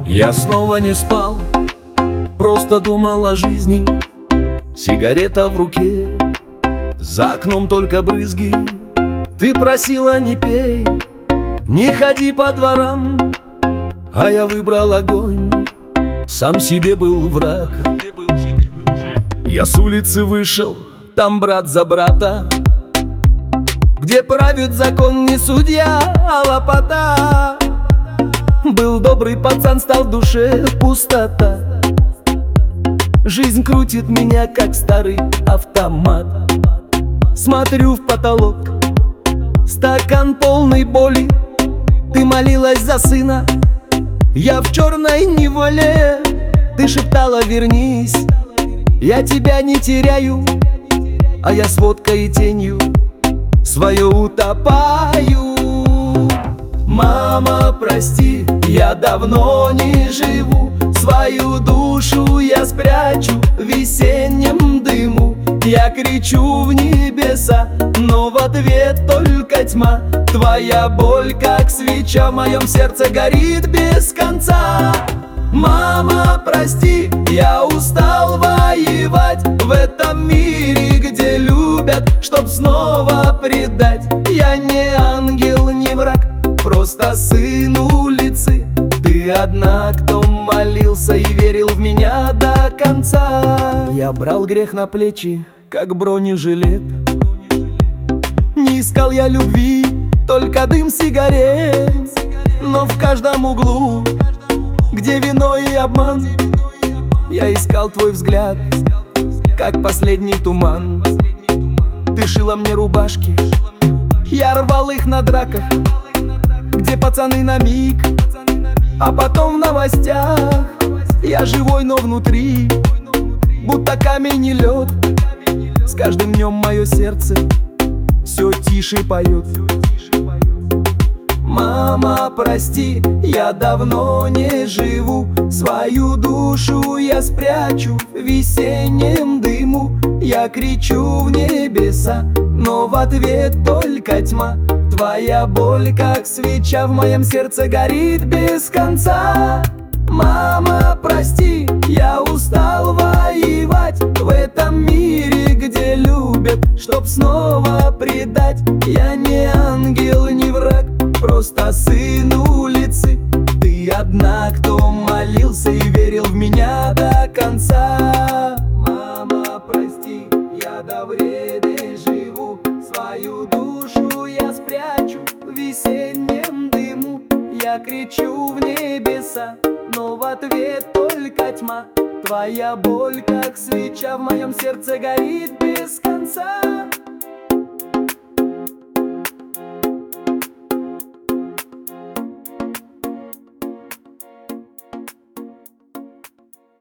Я снова не спал, просто думал о жизни. Сигарета в руке, за окном только брызги. Ты просила не пей, не ходи по дворам, а я выбрал огонь, сам себе был враг. Я с улицы вышел, там брат за брата, где правит закон не судья, а лопата. Был добрый пацан, стал в душе пустота. Жизнь крутит меня, как старый автомат. Смотрю в потолок, стакан полный боли. Ты молилась за сына, я в черной неволе. Ты шептала: вернись, я тебя не теряю, а я с водкой и тенью свое утопаю. Мама, прости, я давно не живу. Свою душу я спрячу в весеннем дыму. Я кричу в небеса, но в ответ только тьма. Твоя боль, как свеча, в моем сердце горит без конца. Мама, прости, я устал воевать в этом мире, где любят, чтоб снова предать. Я не ангел, не враг, просто сын улицы. Ты одна, кто молился и верил в меня до конца. Я брал грех на плечи, как бронежилет. Не искал я любви, только дым сигарет. Но в каждом углу, где вино и обман, я искал твой взгляд, как последний туман. Ты шила мне рубашки, я рвал их на драках, где пацаны на миг, а потом в новостях. Я живой, но внутри будто камень и лед. С каждым днем мое сердце все тише поет. Мама, прости, я давно не живу. Свою душу я спрячу в весеннем дыму. Я кричу в небеса, но в ответ только тьма. Твоя боль, как свеча, в моем сердце горит без конца. Мама, прости, я устал воевать в этом мире, где любят, чтоб снова предать. Я не ангел, не враг, просто сын улицы. Ты одна, кто молился и верил в меня до конца. Мама, прости, я до вреды живу. Свою душу я спрячу в весеннем дыму. Я кричу в небеса, но в ответ только тьма. Твоя боль, как свеча, в моем сердце горит без конца.